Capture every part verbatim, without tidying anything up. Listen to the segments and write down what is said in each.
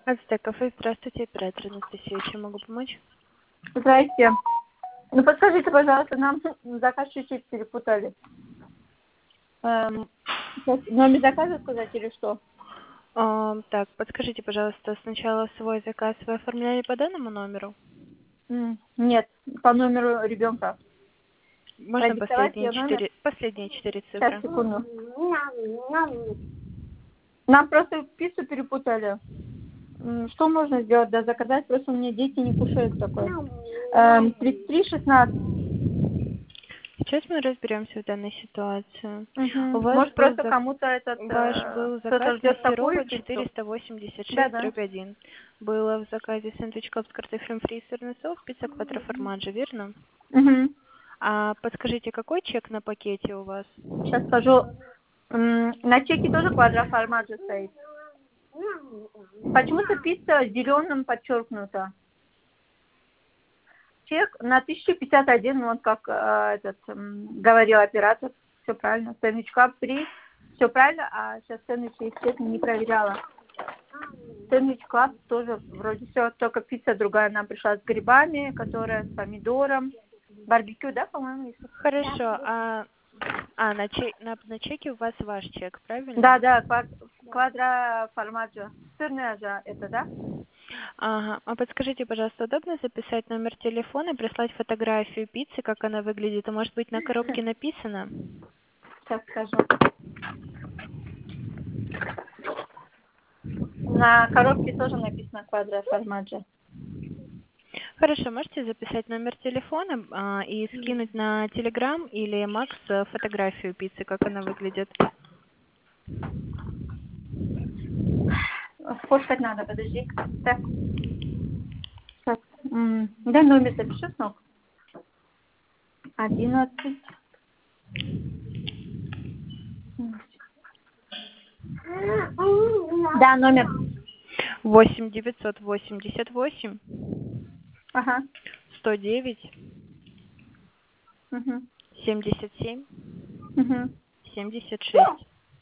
Ацтек кафе, здравствуйте, оператор Анастасия, чем могу помочь? Здрасте. Ну, подскажите, пожалуйста, нам заказ чуть-чуть перепутали. Эм, сейчас номер заказа сказать или что? А, так, подскажите, пожалуйста, сначала свой заказ вы оформляли по данному номеру? М, Нет, по номеру ребенка. Можно Продиктовать последние ее номер? четыре, последние четыре Сейчас, цифры? секунду. Нам просто пиццу перепутали. М, Что можно сделать? Да, заказать, просто у меня дети не кушают такое. Эм, тридцать три шестнадцать. Сейчас мы разберемся в данной ситуации. У Угу. вас Может, был просто зак- кому-то этот ваш э, был заказ кто-то на ждет такую Серова пиццу. четыреста восемьдесят Да, шесть да. один. Было в заказе сэндвич коп с картофелем фри и сырный соус, пицца квадро формаджо, верно? Угу. А подскажите, какой чек на пакете у вас? Сейчас скажу. М, На чеке тоже квадрат формаджо стоит. Почему-то пицца зеленым подчеркнута. Чек на тысячу пятьдесят один, вот как э, этот м, говорил оператор. Все правильно. Сэндвич кап три. Все правильно, а сейчас сэндвич, если честно, не проверяла. Сэндвич клаб тоже вроде все, только пицца другая. Она пришла с грибами, которая с помидором. Барбекю, да, по-моему, если? Хорошо, а, а на, чек, на, на чеке у вас ваш чек, Да, правильно? да, квад- квадро формаджо. Сырная же это, да? Ага. А подскажите, пожалуйста, удобно записать номер телефона, прислать фотографию пиццы, как она выглядит? А может быть, на коробке написано? Сейчас скажу. На коробке тоже написано квадро формаджо. Хорошо, можете записать номер телефона а, и скинуть на Телеграм или Макс э, фотографию пиццы, как она выглядит? Сфоткать надо, подожди. Так, сейчас. М, Дай номер запиши, сынок. Одиннадцать. Да, номер. восемь девятьсот восемьдесят восемь Ага. сто девять Угу. семьдесят семь Угу. семьдесят шесть.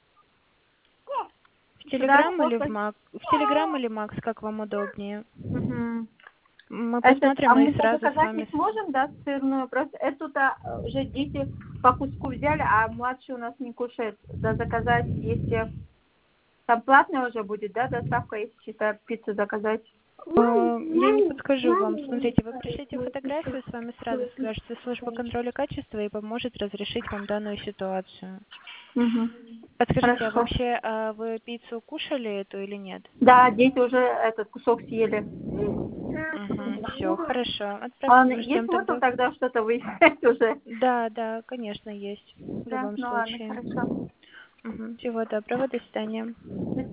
В Сюда Телеграм или в сфоткать. Макс? В Телеграм или Макс, как вам удобнее? Угу. Мы Этот, а посмотрим и мы-то сразу с заказать не вами... сможем, да, сырную? Просто эту-то уже дети по куску взяли, а младший у нас не кушает. Да, заказать, если там платная уже будет, да, доставка, если чисто пиццу заказать. Э, Я не подскажу вам. Смотрите, вы пришлите фотографию, с вами сразу свяжется служба контроля качества и поможет разрешить вам данную ситуацию. Угу. Подскажите, а Хорошо. вообще а вы пиццу кушали эту или нет? Да, дети уже этот кусок съели. Угу, все, хорошо. А Отправ... есть Ждем смысл тогда. тогда что-то выяснять уже? Да, да, конечно, есть. В Да, любом ну ладно, случае. хорошо. Угу. Всего доброго, до свидания.